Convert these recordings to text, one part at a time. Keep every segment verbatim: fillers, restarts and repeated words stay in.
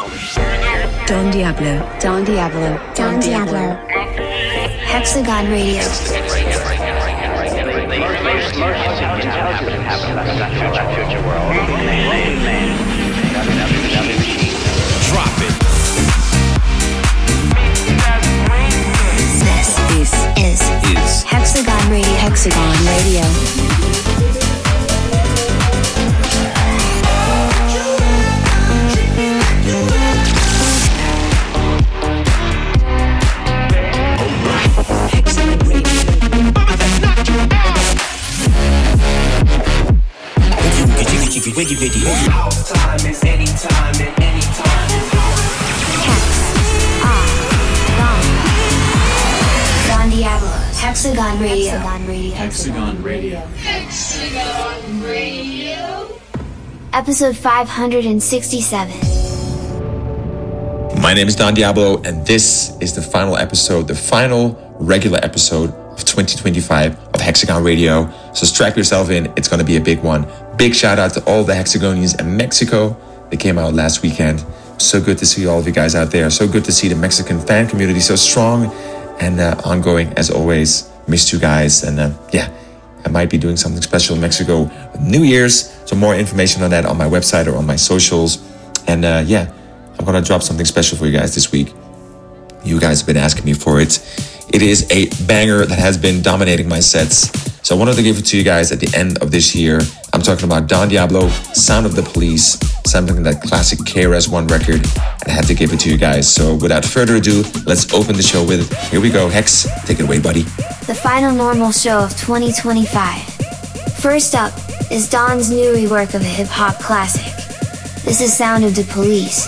Don Diablo, Don Diablo, Don Diablo. Hexagon Radio. Drop it. This is, is, is Hexagon Radio. Hexagon Radio. Wiggy wiggy. House time is any time and any time. Don Diablo. Hexagon Radio. Hexagon Radio. Hexagon Radio. Hexagon Radio. Episode five hundred sixty-seven. My name is Don Diablo, and this is the final episode, the final regular episode of twenty twenty-five of Hexagon Radio. So strap yourself in, it's going to be a big one. Big shout out to all the Hexagonians in Mexico. They came out last weekend. So good to see all of you guys out there. So good to see the Mexican fan community so strong and uh, ongoing as always. Missed you guys. And uh, yeah, I might be doing something special in Mexico with New Year's. So more information on that on my website or on my socials. And uh, yeah, I'm going to drop something special for you guys this week. You guys have been asking me for it. It is a banger that has been dominating my sets. So I wanted to give it to you guys at the end of this year. I'm talking about Don Diablo, Sound of the Police, sampling that classic K R S One record. And I had to give it to you guys. So without further ado, let's open the show with it. Here we go. Hex, take it away, buddy. The final normal show of twenty twenty-five. First up is Don's new rework of a hip-hop classic. This is Sound of the Police.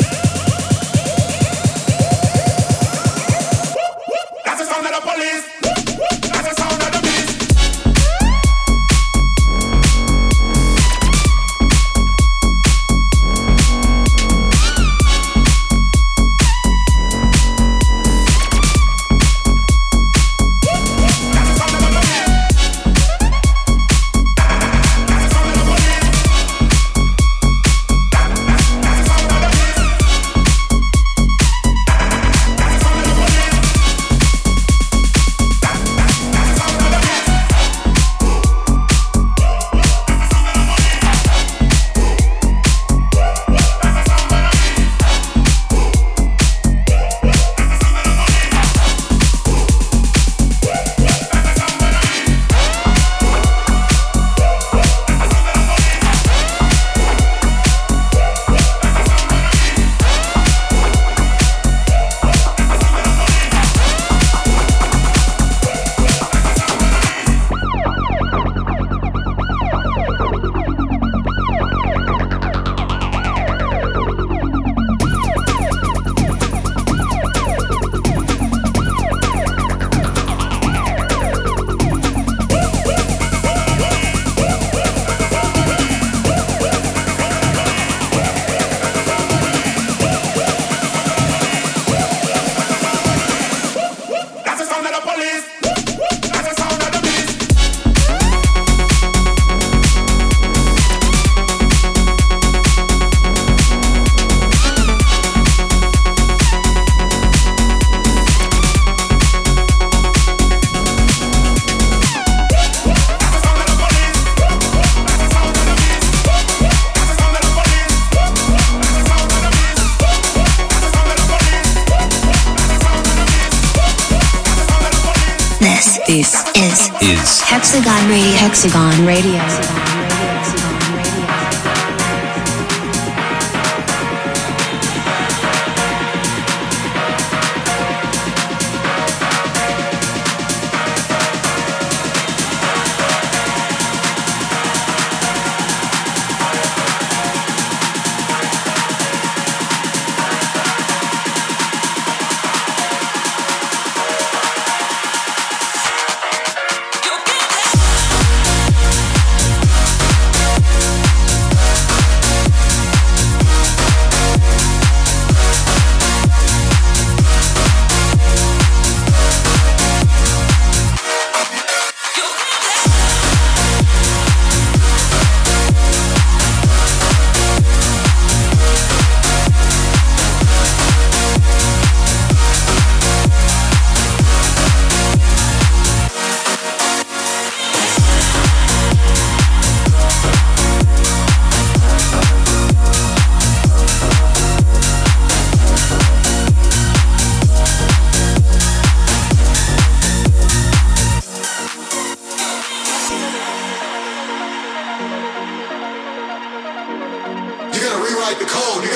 This is, is Hexagon Radio. Hexagon Radio.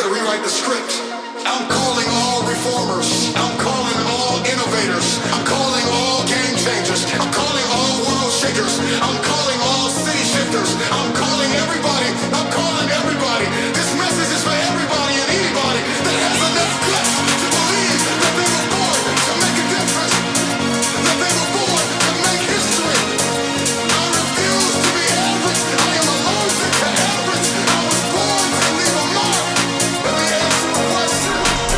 here to rewrite the script. I'm calling all reformers. I'm calling all innovators. I'm calling all game changers. I'm calling all world shakers. I'm calling all city shifters. I'm calling everybody. I'm calling everybody. This message is for everybody and anybody that has enough guts to believe that they were born to make a difference. That they were born to make history. I refuse to be average. I am allergic to average. I was born to leave a mark. Let me answer the question.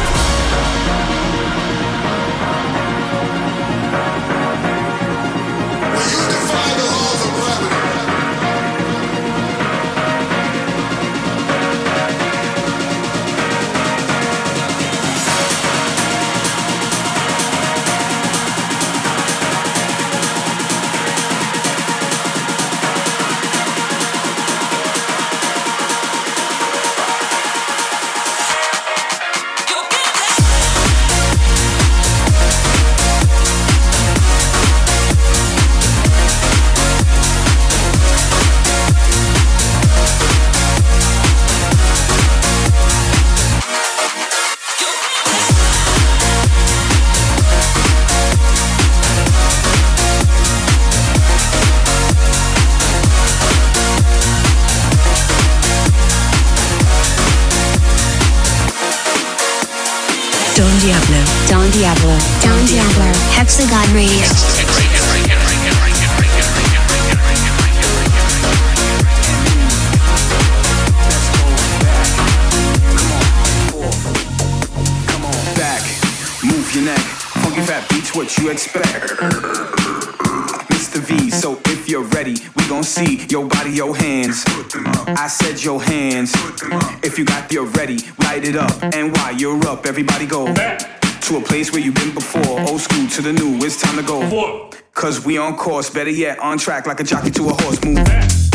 Will you defy the laws of gravity? Don Diablo. Don Diablo. Don Diablo. Hexagon Radio. Come on, back, move your neck. Funky fat beats, what you expect? Mister V, so if you're ready, we gon' see your body, your hands. I said your hands. If you got you're ready, light it up. And while you're up, everybody go to a place where you've been before. Old school to the new, it's time to go. Cause we on course, better yet, on track like a jockey to a horse. Move.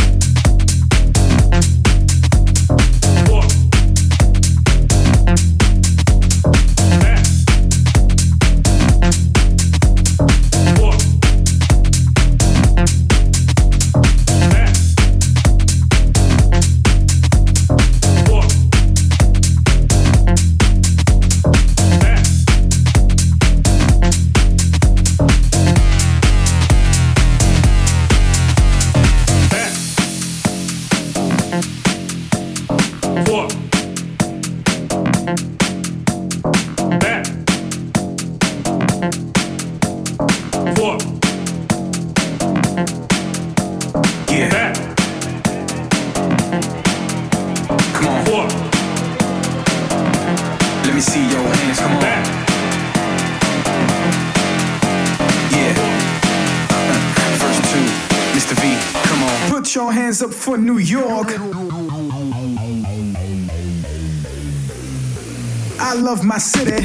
Up for New York. I love my city.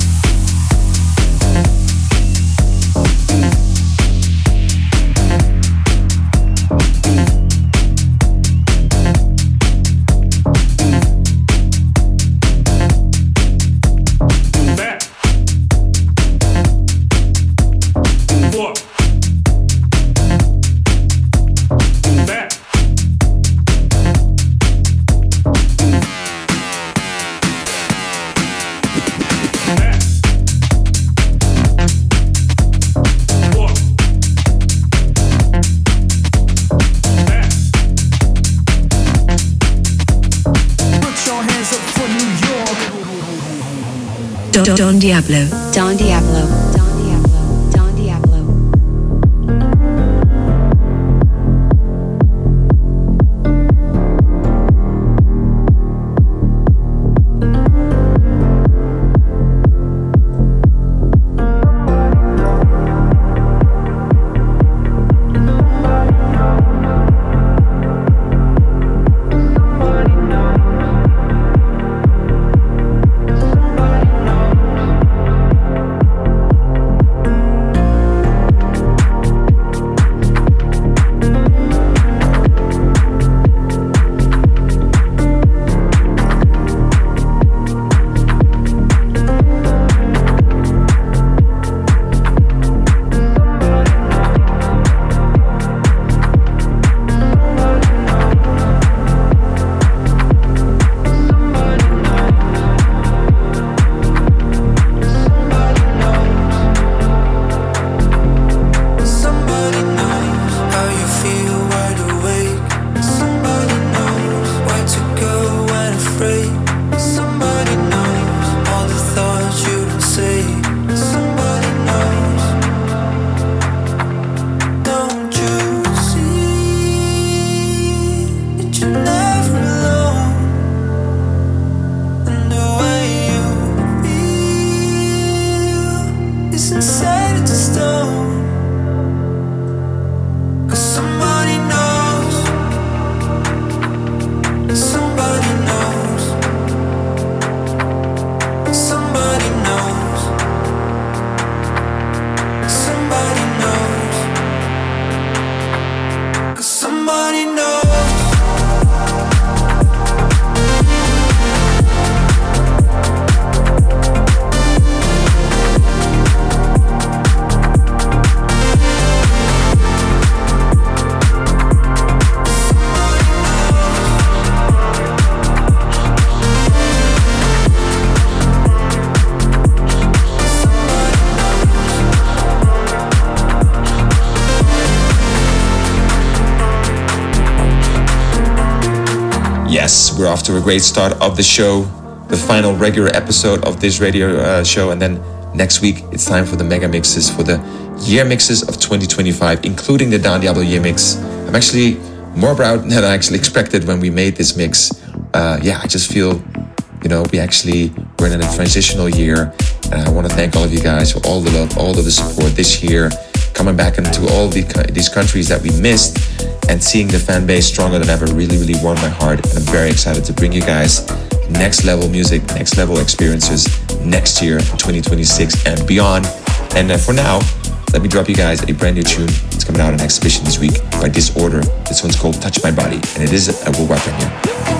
Don Diablo. Don Diablo. Don Diablo. Don Diablo. we're off to a great start of the show, the final regular episode of this radio uh, show, and then next week it's time for the mega mixes, for the year mixes of twenty twenty-five, including the Don Diablo year mix. I'm actually more proud than I actually expected when we made this mix. Uh, yeah, I just feel, you know, we actually we're in a transitional year, and I want to thank all of you guys for all the love, all of the support this year, coming back into all the, these countries that we missed, and seeing the fan base stronger than ever really, really warmed my heart. And I'm very excited to bring you guys next level music, next level experiences next year, twenty twenty-six and beyond. And uh, for now, let me drop you guys a brand new tune. It's coming out on Exhibition this week by Disorder. This one's called Touch My Body, and it is a worldwide premiere.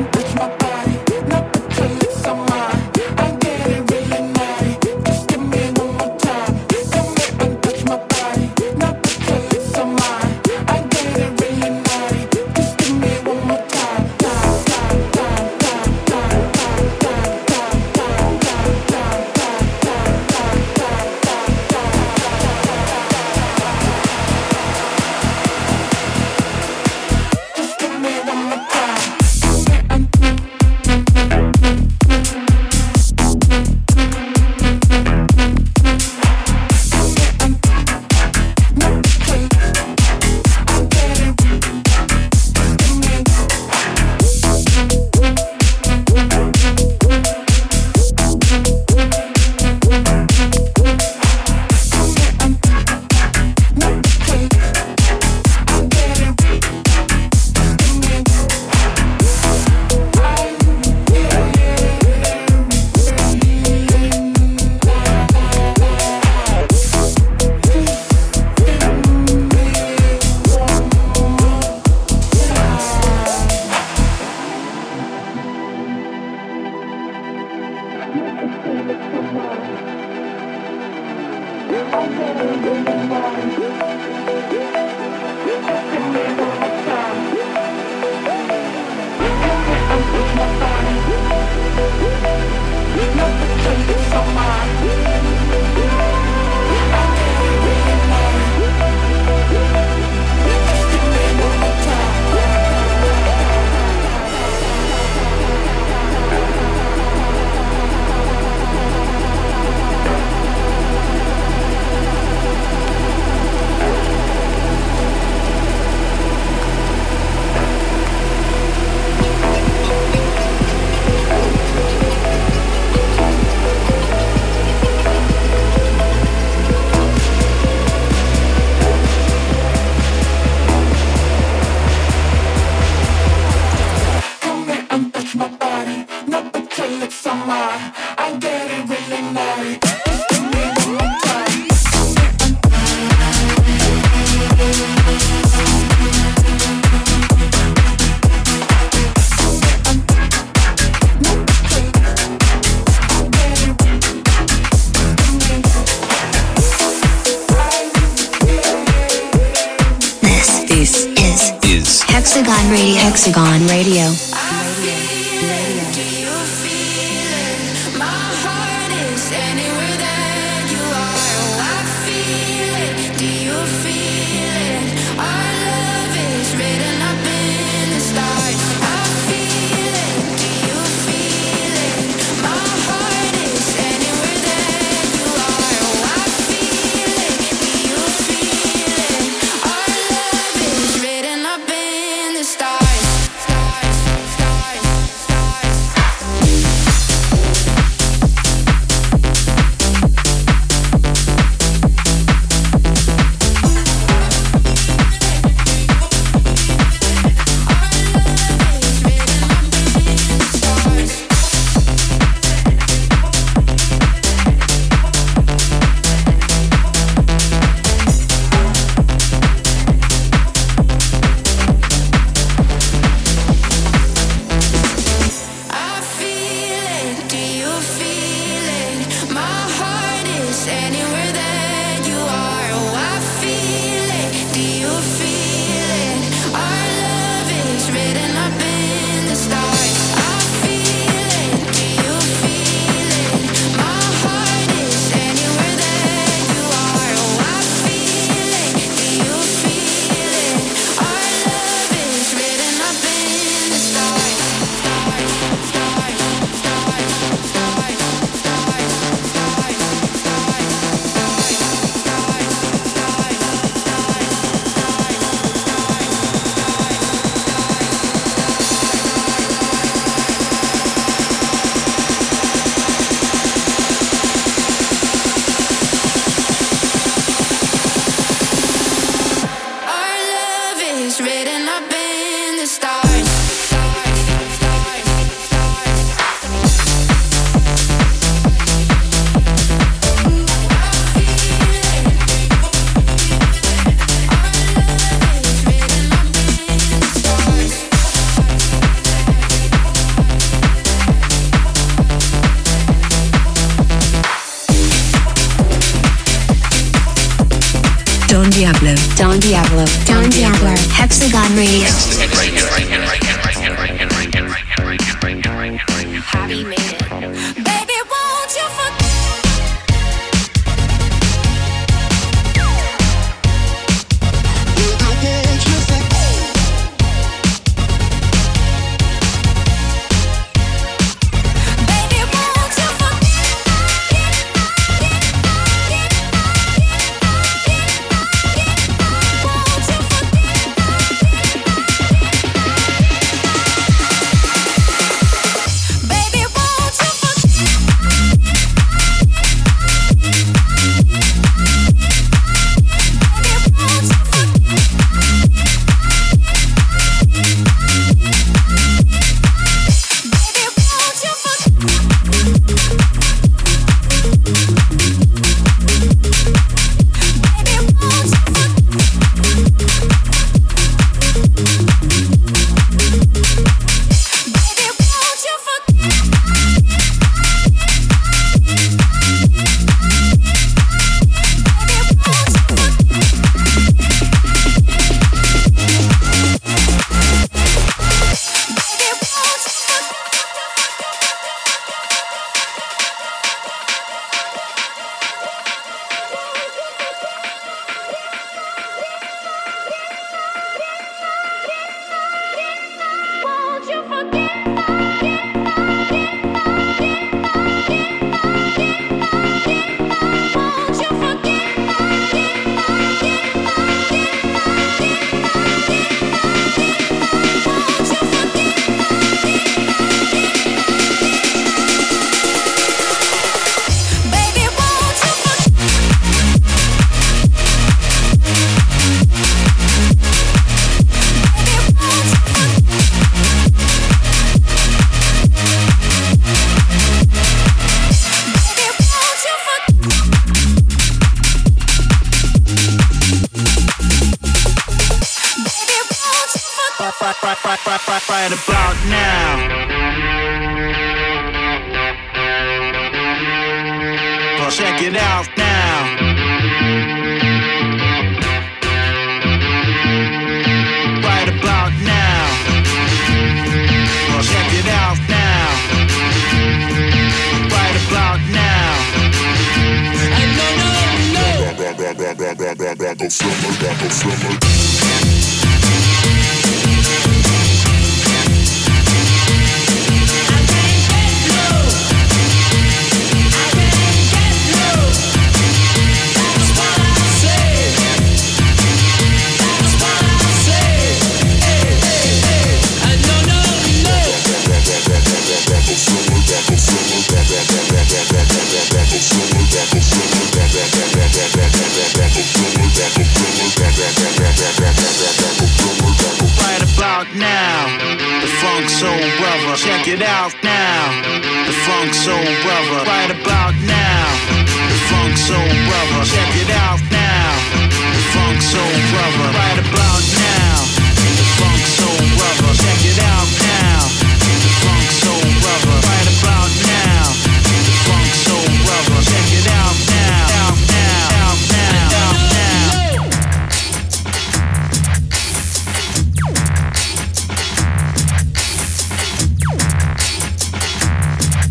Hexagon Radio. Hexagon Radio. Stars. Don Diablo. Don Diablo. Don Diablo. Hexagon Radio. Javi made it. Baby, won't you forget? Right about now. Well, check it out now. Right about now. Well, check it out now. Right about now. And no, no, no. Right about now, the Funk Soul Brother. Check it out now, the Funk Soul Brother. Right about now, the Funk Soul Brother. Check it out now, the Funk Soul Brother. Right about now, the Funk Soul Brother. Check it out now, the Funk Soul Brother. Right about now, the Funk Soul Brother. Check it out now, out now, out now, out now.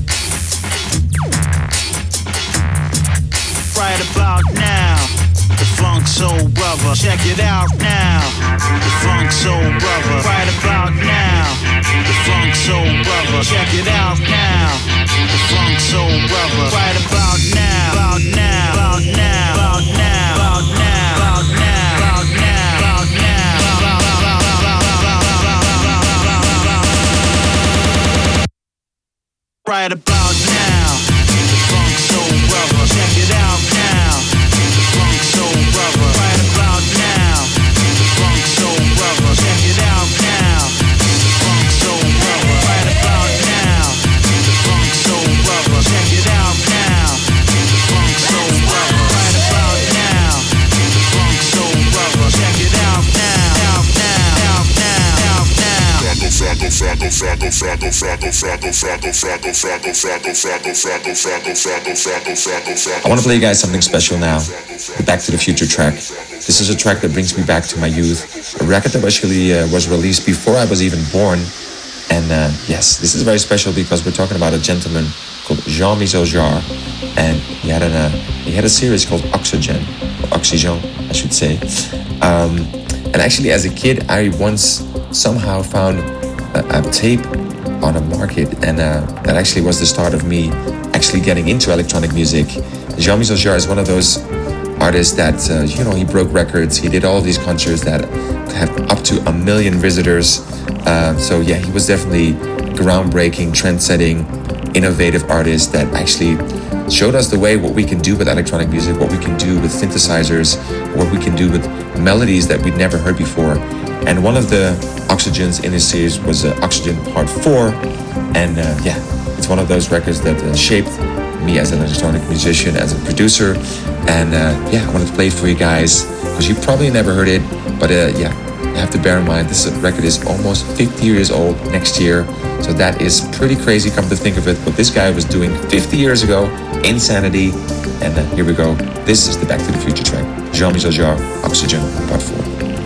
Right about now, the Funk Soul Brother. Check it out now. The Funk Soul Brother. Right about now. The Funk Soul Brother. Check it out now. The Funk Soul Brother. Right about now. About now. About now. About now. About now. About now. About now. About now. Right about now. The Funk Soul Brother. Check it out now. The Funk Soul Brother. Right about now. The Funk Soul Brother. Check it out now. The Funk Soul Brother. Right about now. The Funk Soul Brother. Check it out now. The Funk Soul Brother. Right about now. The Funk Soul Brother. Check it out now. Out now. Out now. Out now. I want to play you guys something special now. The Back to the Future track. This is a track that brings me back to my youth. A record that actually uh, was released before I was even born. And uh, yes, this is very special because we're talking about a gentleman called Jean-Michel Jarre. And he had, an, uh, he had a series called Oxygen, or Oxygen, I should say. Um, and actually, as a kid, I once somehow found a, a tape on a market, and uh, that actually was the start of me actually getting into electronic music. Jean-Michel Jarre is one of those artists that, uh, you know, he broke records. He did all these concerts that had up to a million visitors. Uh, so yeah, he was definitely groundbreaking, trend-setting, innovative artist that actually showed us the way what we can do with electronic music, what we can do with synthesizers, what we can do with melodies that we'd never heard before. And one of the Oxygens in this series was uh, Oxygen Part four. And uh, yeah, it's one of those records that uh, shaped me as an electronic musician, as a producer. And uh, yeah, I wanted to play it for you guys because you probably never heard it. But uh, yeah, you have to bear in mind this record is almost fifty years old next year. So that is pretty crazy, come to think of it. What this guy was doing fifty years ago, insanity. And uh, here we go. This is the Back to the Future track. Jean-Michel Jarre, Oxygen, Part four.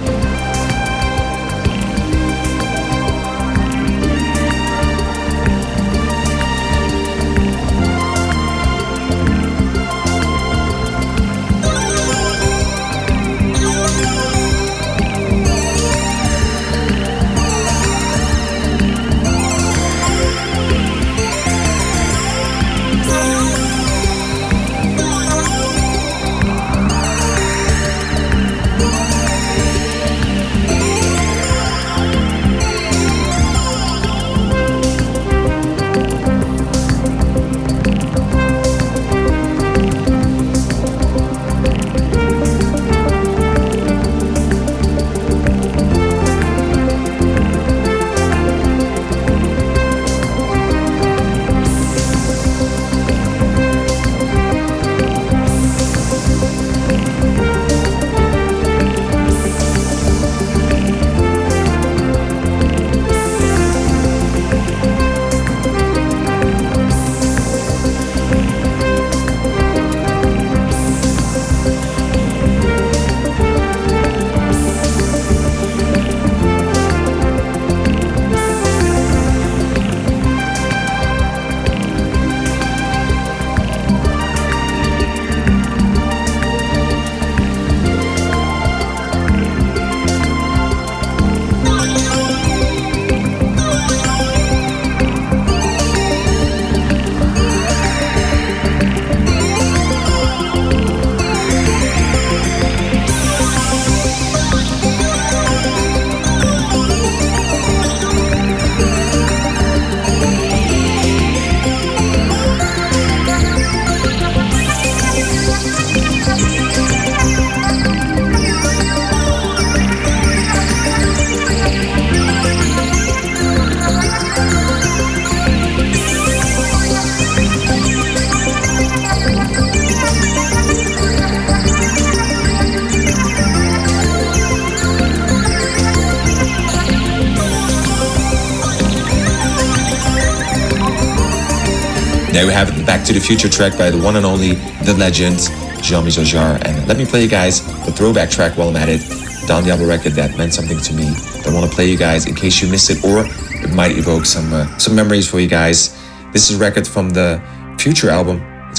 There we have it, the Back to the Future track by the one and only, the legend, Jean-Michel Jarre. And let me play you guys the throwback track while I'm at it. Don Diablo record that meant something to me. I want to play you guys in case you missed it, or it might evoke some uh, some memories for you guys. This is a record from the Future album. It's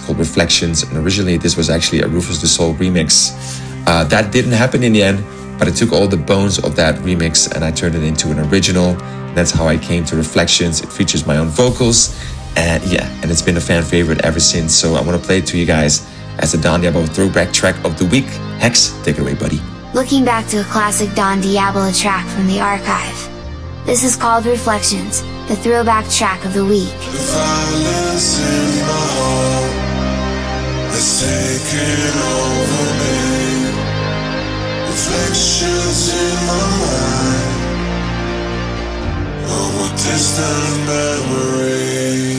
called Reflections, and originally this was actually a Rufus Du Sol remix. Uh, that didn't happen in the end, but I took all the bones of that remix and I turned it into an original. That's how I came to Reflections. It features my own vocals, and yeah, and it's been a fan favorite ever since. So I want to play it to you guys as a Don Diablo throwback track of the week. Hex, take it away, buddy. Looking back to a classic Don Diablo track from the archive. This is called Reflections, the throwback track of the week. The violence in my heart has taken over me. Reflections in my mind of a distant memory.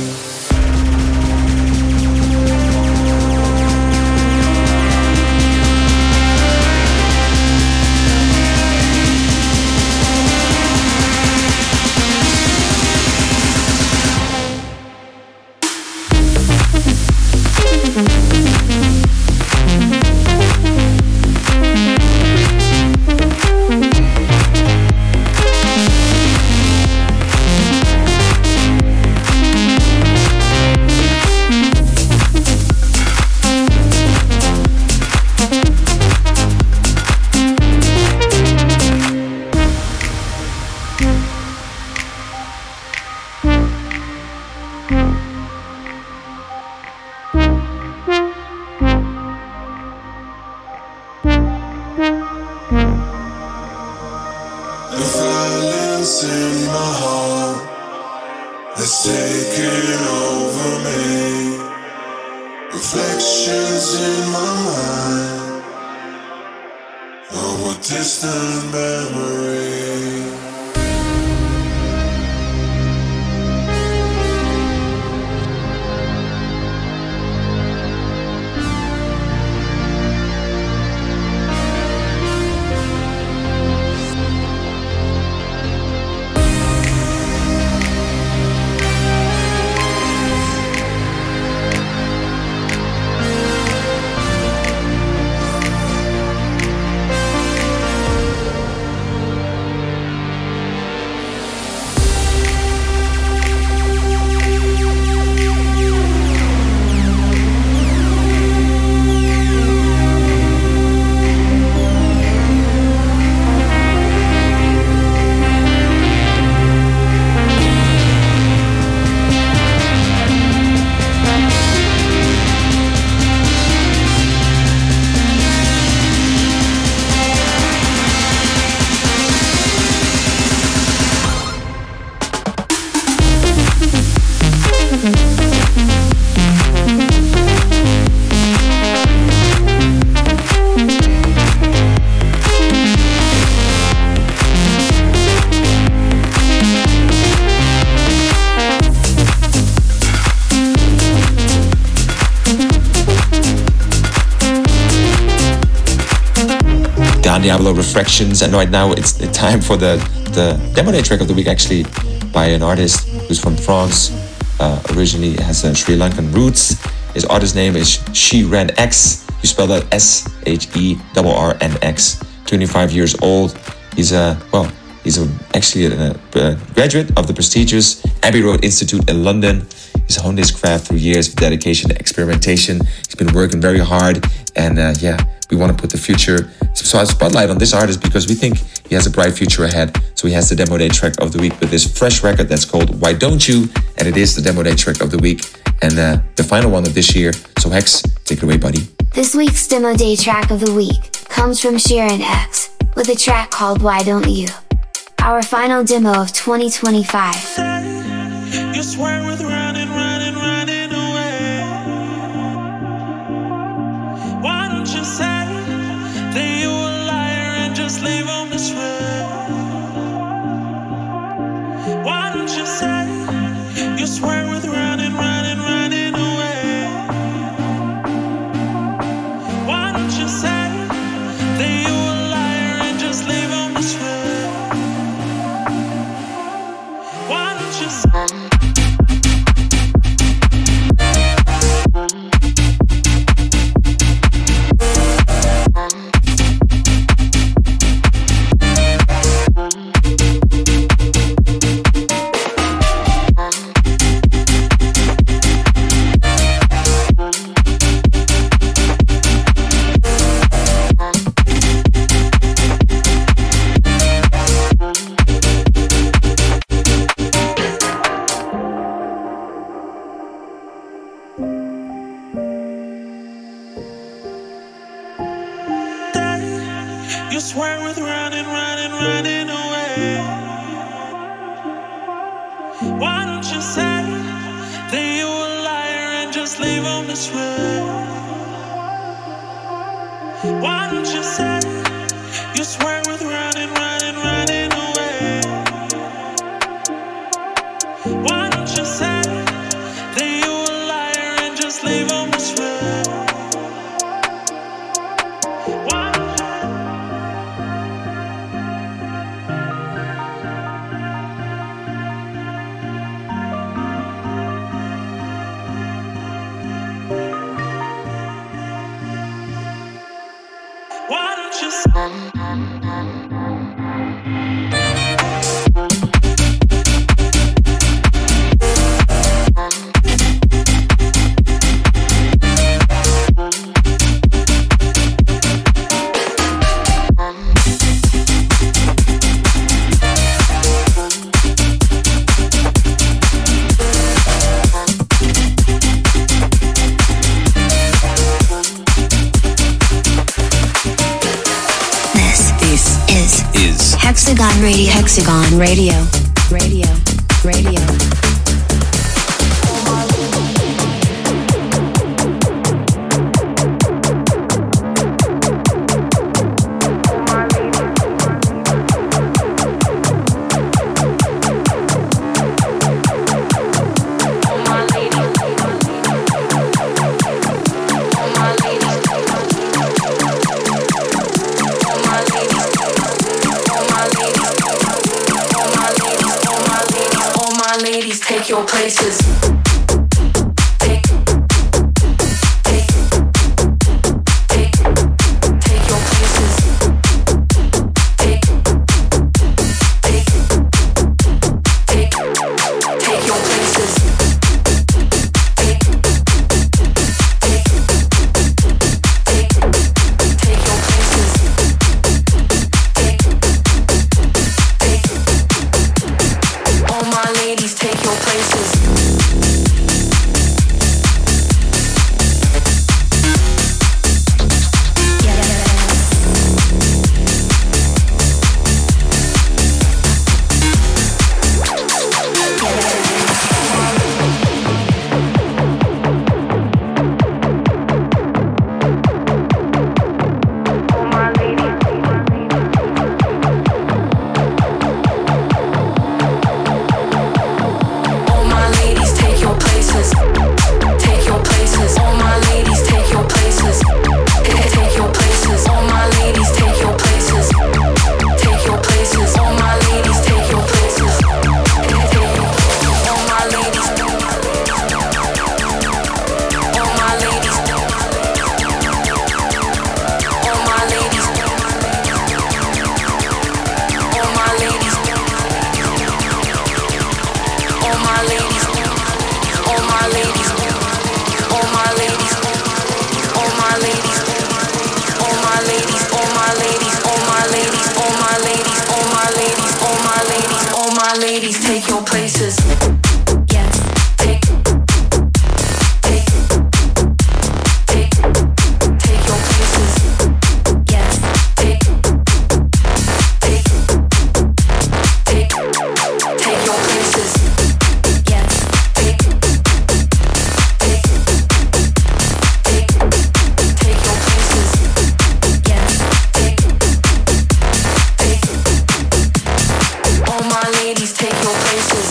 Diablo Reflections, and right now it's the time for the, the demo day track of the week, actually by an artist who's from France, uh, originally has uh, Sri Lankan roots. His artist name is Sheeran X. You spell that S H E R R N X. twenty-five years old. He's a, well, he's a, actually a, a graduate of the prestigious Abbey Road Institute in London. He's honed his craft through years of dedication and experimentation. He's been working very hard, and uh, yeah, we want to put the future so a spotlight on this artist because we think he has a bright future ahead. So he has the demo day track of the week with this fresh record that's called Why Don't You? And it is the demo day track of the week and uh, the final one of this year. So Hex, take it away, buddy. This week's demo day track of the week comes from Sheeran X with a track called Why Don't You? Our final demo of twenty twenty-five. You swear with running, running, running away. Why don't you say that you a liar and just leave on this way? Why don't you say you swear with running, running, running away? Why don't you say that you a liar and just leave on this way? Why don't you say You swear with running, running, running away. Why don't you say that you a liar and just leave him this way? Why don't you say you swear with running, running, running away? Why don't you say that you a liar and just leave him this way? Why don't you? Why don't you say? Hexagon Radio, Hexagon Radio, Radio, Radio. Take your places. Ladies, take your places. Yes. Take, take, take, take your places. Yes. Take, take, take, take your places. Yes. Take, take, take, take your places. Yes. Take, take, all my ladies, take your places.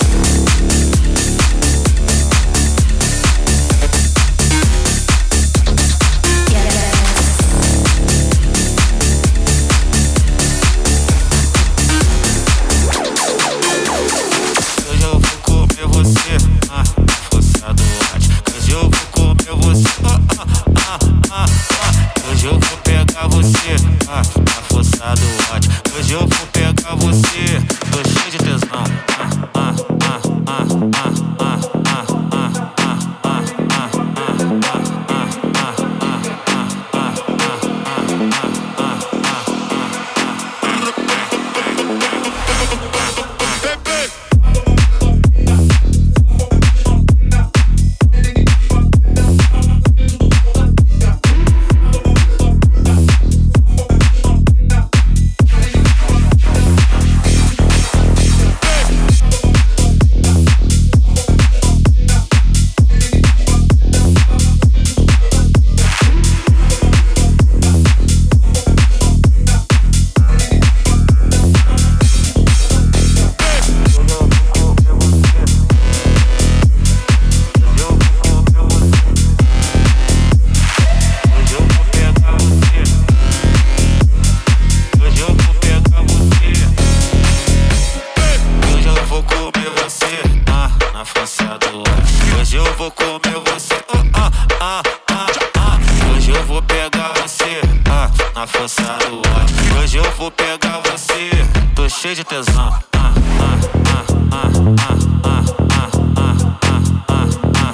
ah, ah, ah. Hoje eu vou pegar você, ah, na força do ar. Hoje eu vou pegar você, tô cheio de tesão. Ah, ah, ah, ah, ah, ah, ah, ah, ah, ah,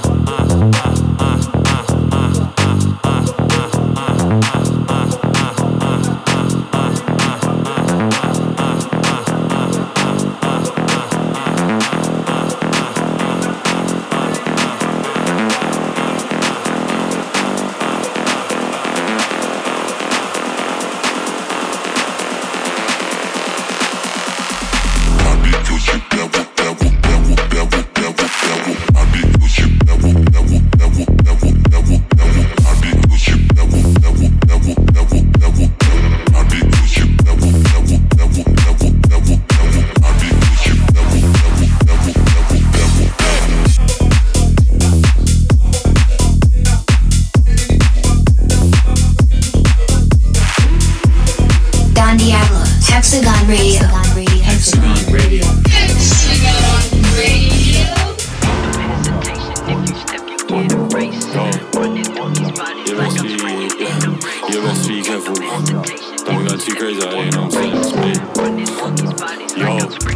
Hexagon Radio. Hexagon Radio. Hexagon Radio. You best be careful. Don't go too crazy out here, you know what I'm saying? Yo.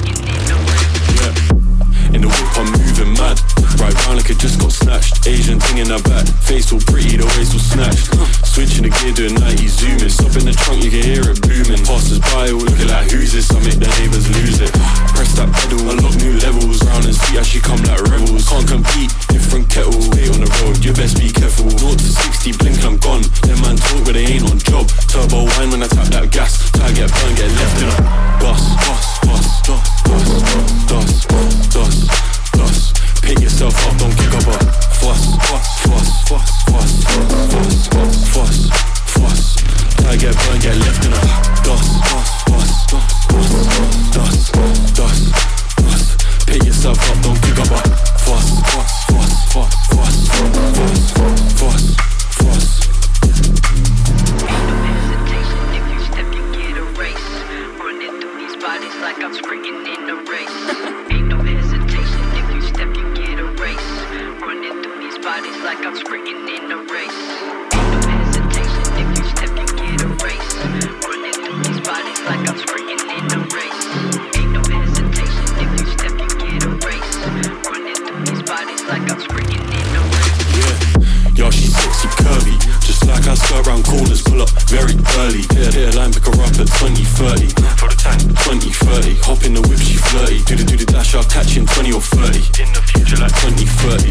Yeah. In the whip, I'm moving mad. Right round like it just got snatched. Asian thing in her back. Face all pretty, the waist all snatched. Switching the gear, doing ninety zooming. Stop in the trunk, you can hear it booming. Passers by, all looking like who's this? I make the neighbours lose it. Press that pedal, unlock new levels. Round and see how she come like rebels. Can't compete, different kettle. Stay on the road, you best be careful. zero to sixty, blink, I'm gone. Them man talk, but they ain't on job. Turbo wine when I tap that gas. Try get burned, get left in a bus, bus, bus, bus, bus, bus, bus, bus. Pick yourself up, don't kick up a fuss, fuss, fuss, fuss, fuss, fuss, fuss, fuss, fuss. Try get burned, get left in a dust, dust, dust, dust, dust, dust, dust. Pick yourself up, don't kick up a fuss, fuss, fuss, fuss, fuss, fuss, fuss, fuss. Ain't no hesitation if you step, you get erased. Running through these bodies like I'm springing in a race. Ain't no hesitation if you step, you get erased. Running through these bodies like I'm springing in a race. Ain't no hesitation if you step, you get erased. Running through these bodies like I'm springing in a race. Ain't no hesitation if you step, you get erased. Running through these bodies like I'm springing in a race. Yeah, yo, she's sexy, curvy. Just like I skirt round corners, pull up very early. Hit her line, pick her up at twenty thirty. For the time, twenty thirty. Hop in the whip, she flirty. Do the do the dash, I'll catch in twenty or thirty. In the future, like twenty thirty.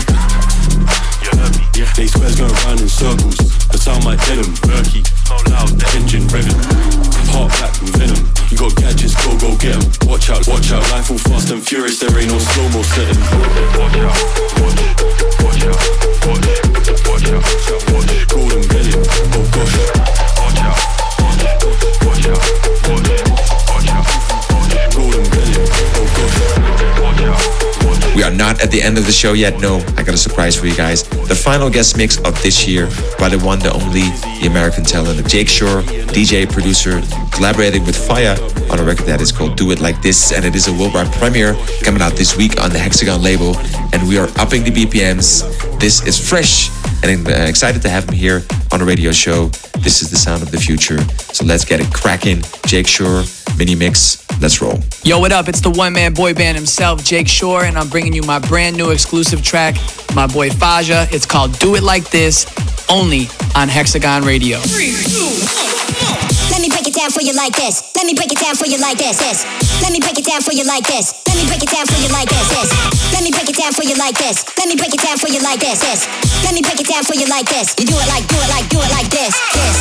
You heard me? Yeah. They squares going round in circles. The sound might dead 'em, murky. So loud, the engine revving. Heart black with venom. You got gadgets, go, go get 'em. Watch out, watch out, life all fast and furious. There ain't no slow-mo setting. Watch out, watch, watch out, watch, watch out, watch. Golden belly, oh gosh. Watch out, watch, watch out, watch, watch out, watch. Golden belly, oh gosh. Watch out, watch. We are not at the end of the show yet, no. I got a surprise for you guys. The final guest mix of this year by the one, the only, the American talent Jake Shore, D J, producer, collaborating with Fire on a record that is called Do It Like This, and it is a worldwide premiere coming out this week on the Hexagon label, and we are upping the B P Ms. This is fresh, and I'm uh, excited to have him here on a radio show. This is the sound of the future, so let's get it cracking. Jake Shore, mini mix, let's roll. Yo, what up? It's the one-man boy band himself, Jake Shore, and I'm bringing you my brand new exclusive track, my boy Faja. It's called Do It Like This, only on Hexagon Radio. Three, two, one, one. Let me break it down for you like this. Let me break it down for you like this. this. Let me break it down for you like this. Let me break it down for you like this. this. Let me break it down for you like this. Let me break it down for you like this. this. Let me break it down for you like this. You do it like, do it like, do it like this. This.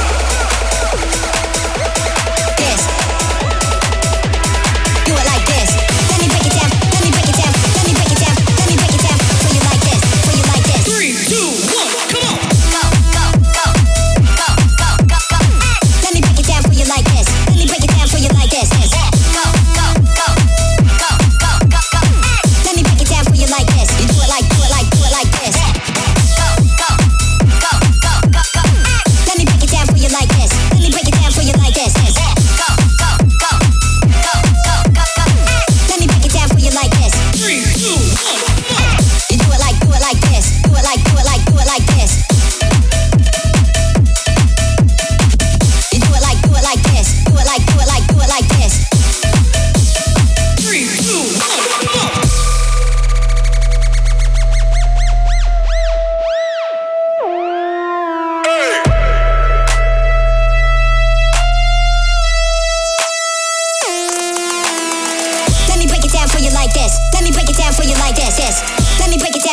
This. Do it like this. Let me break it down. Let me break it down. Let me break it down. Let me break it down for you like this. For you like this. Three, two, one, come on. Go, go, go, go, go, go, go. Let me break it down for you like this. Let me break it down for you like this. Go, go, go, go, go, go, go. Let me break it down for you like this. You do it like, do it like, do it like this. Go, go, go, go, go, go. Let me break it down.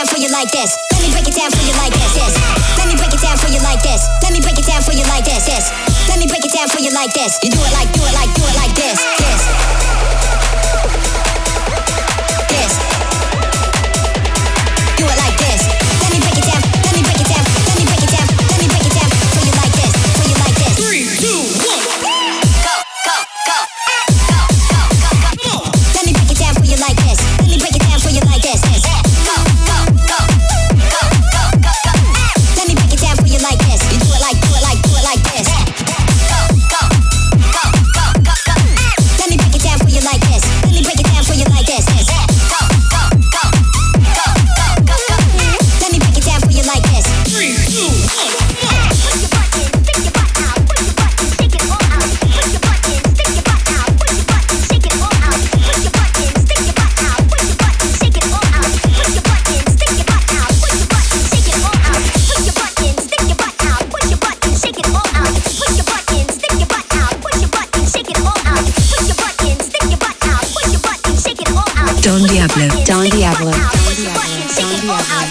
down for you like this. Let me break it down for you like this. This. Let me break it down for you like this. Let me break it down for you like this. This. Let me break it down for you like this. You do it like, do it like, do it like this. This. This. Do it like this. Let me break it down. Let me break it down. Let me break it down. Let me break it down for you like this. For you like this. Three, two, one. Go, go, go. Go, go, go, go. Come on. Let me break it down for you like this. Let me break it down for you like this. This. Go, go, go. Go, go, go, go. Let me break it down for you like this. You do it like, do it like, do it like this. Go, go, go, go, go, go. Let me break it down for you like this. Let me break it down for you like this. This. Go, go, go, go, go, go, go. Let me break it down for you like this. Three, two, one, go. Push your butt in, stick your butt out. Push your butt in, stick it all out. Push your butt in, stick your butt out. Push your butt in, stick it all out. Push your butt in, stick your butt out. Push your butt in, stick it all out. Push your butt in, stick your butt out. Push your butt in, stick it all out. Push your butt in, stick your butt out. Push your butt in, stick it all out. Push your butt in, stick your butt out. Push your butt in, stick it all out. Push your butt in, stick your butt out. Push your butt in, stick it all out. Don Diablo, Don Diablo, Push your butt in, stick it all out.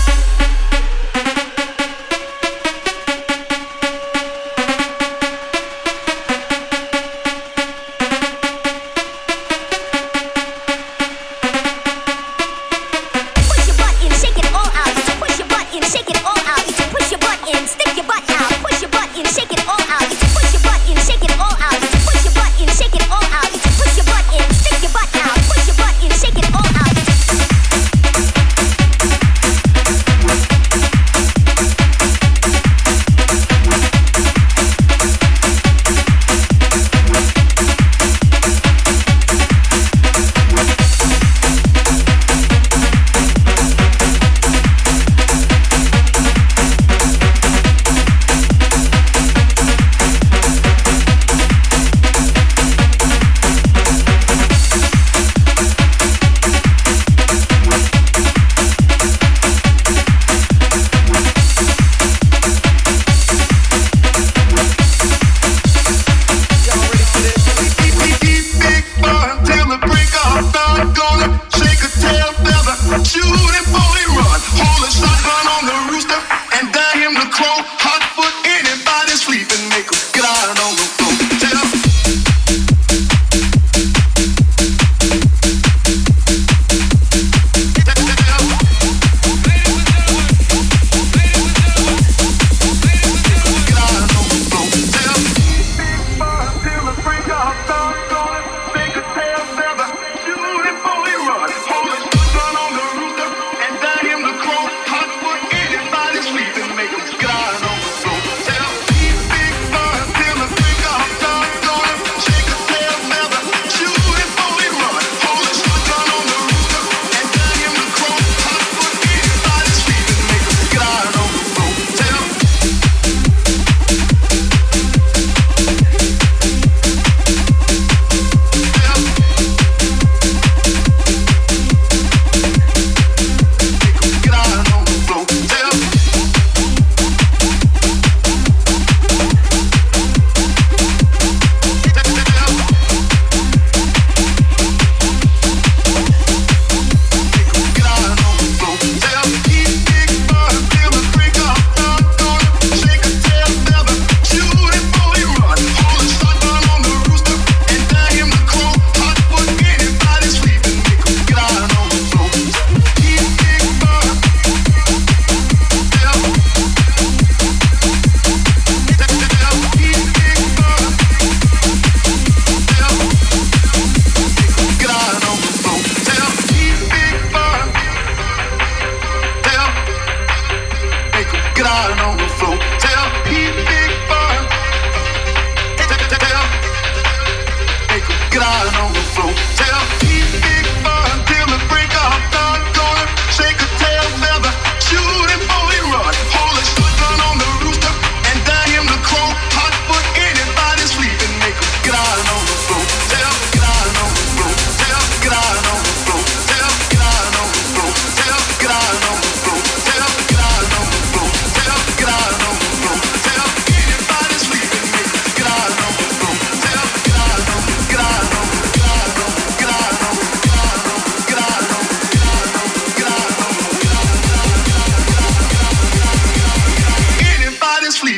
Push your butt in, shake it all out. Push your butt in, shake it all out. Push your butt in, stick your butt out. Push your butt in, shake it all out. Push your butt in, shake it all out. Push your butt in, shake it all out. Push your butt in, stick your butt out. Push your butt in, shake it all out.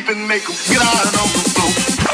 and make them get out on the floor.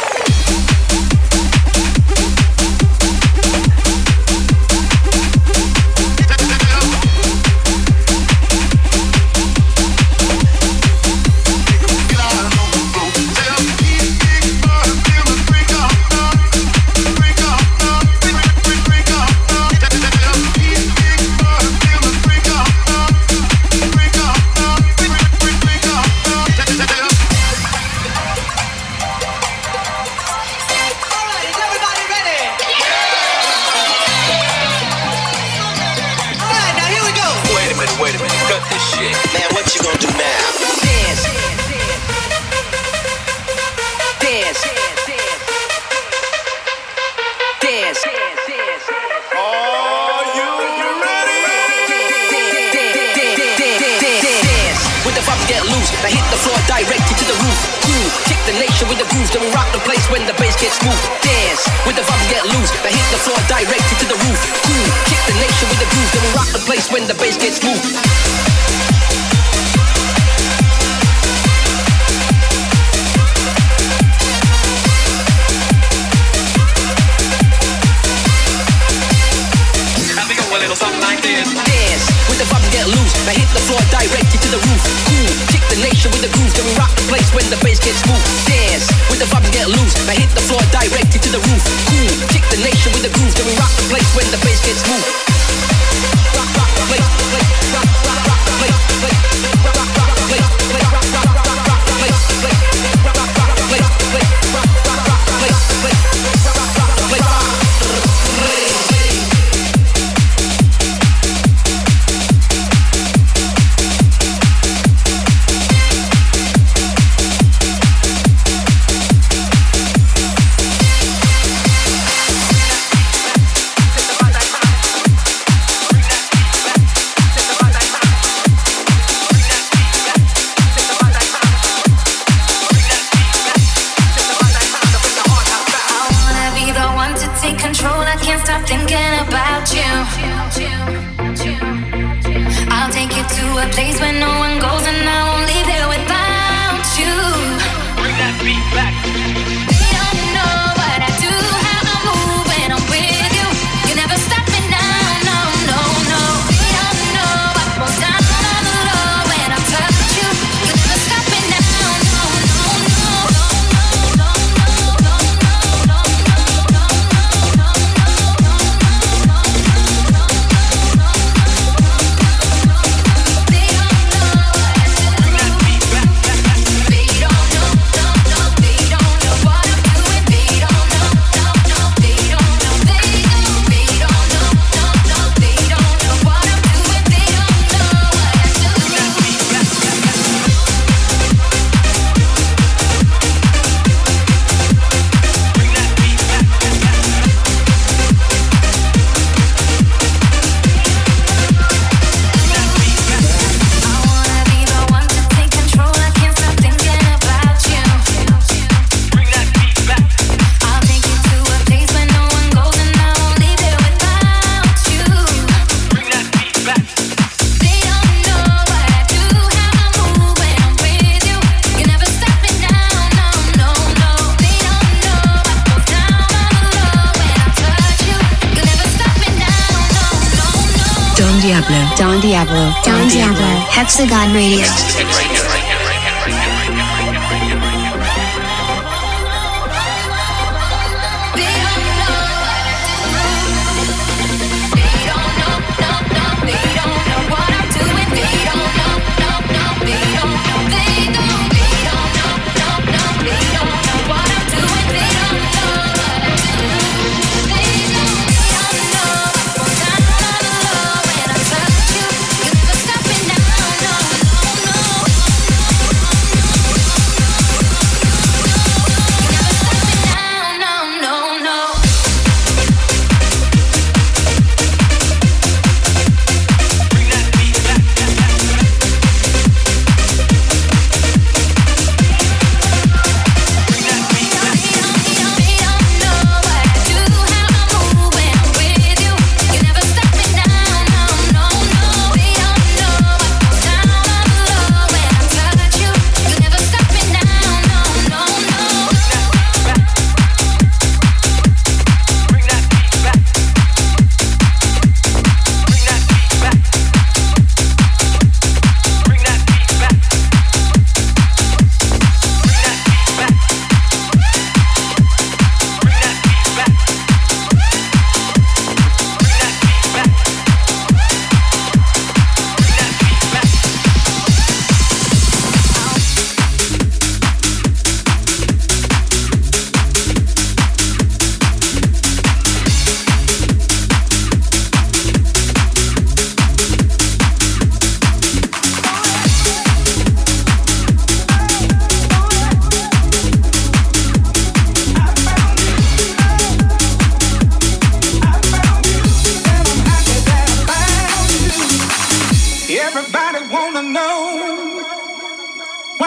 Don Diablo. Don Diablo. Don Diablo. Hexagon Radio.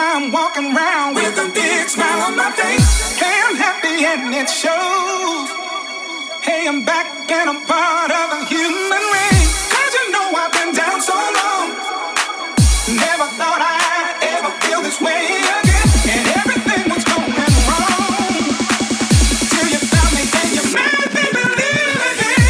I'm walking around with a big smile on my face. Hey, I'm happy and it shows. Hey, I'm back and I'm part of the human race. Cause you know I've been down so long. Never thought I'd ever feel this way again. And everything was going wrong till you found me and you made me believe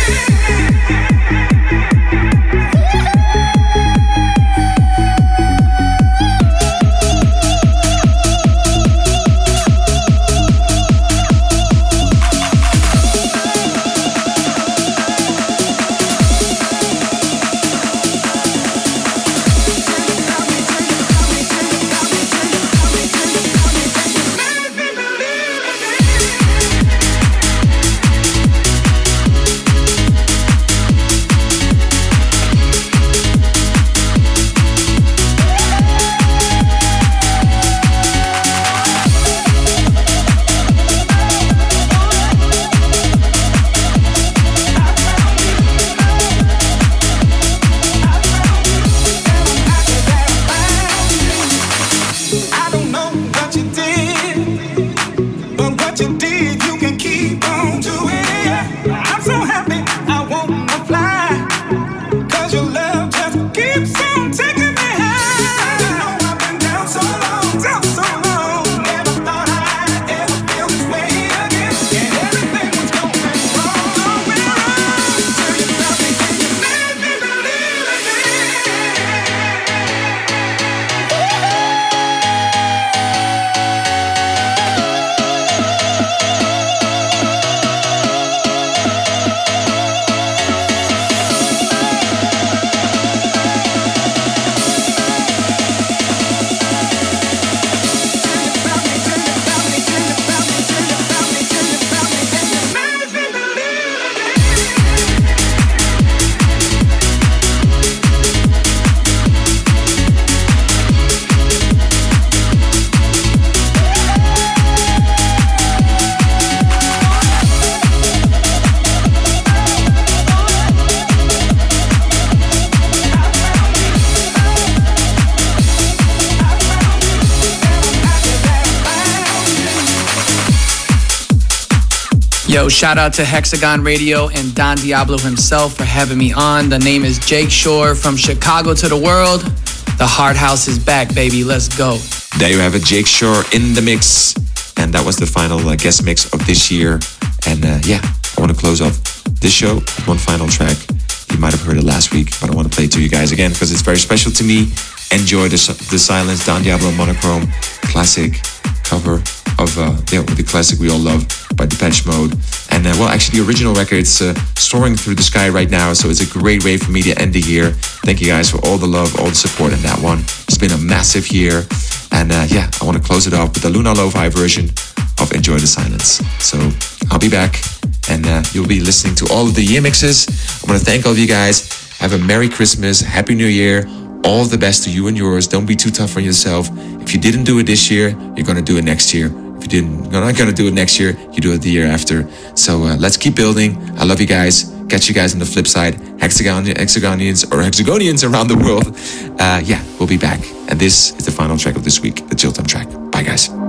Yo, shout out to Hexagon Radio and Don Diablo himself for having me on. The name is Jake Shore, from Chicago to the world. The Hard House is back, baby. Let's go. There you have it, Jake Shore in the mix. And that was the final uh, guest mix of this year. And uh, yeah, I want to close off this show with one final track. You might have heard it last week, but I want to play it to you guys again because it's very special to me. Enjoy the, the Silence, Don Diablo Monochrome classic cover of uh, yeah, the classic we all love by Depeche Mode. And uh, well, actually the original record's uh, soaring through the sky right now, so it's a great way for me to end the year. Thank you guys for all the love, all the support in that one. It's been a massive year. And uh, yeah, I want to close it off with the Luna Lo-Fi version of Enjoy the Silence. So I'll be back and uh, you'll be listening to all of the year mixes. I want to thank all of you guys. Have a Merry Christmas, Happy New Year. All the best to you and yours. Don't be too tough on yourself. If you didn't do it this year, you're going to do it next year. If you didn't, you're not going to do it next year, you do it the year after. So uh, let's keep building. I love you guys. Catch you guys on the flip side. Hexagon, Hexagonians or Hexagonians around the world. Uh, yeah, we'll be back. And this is the final track of this week, the Chill Time track. Bye, guys.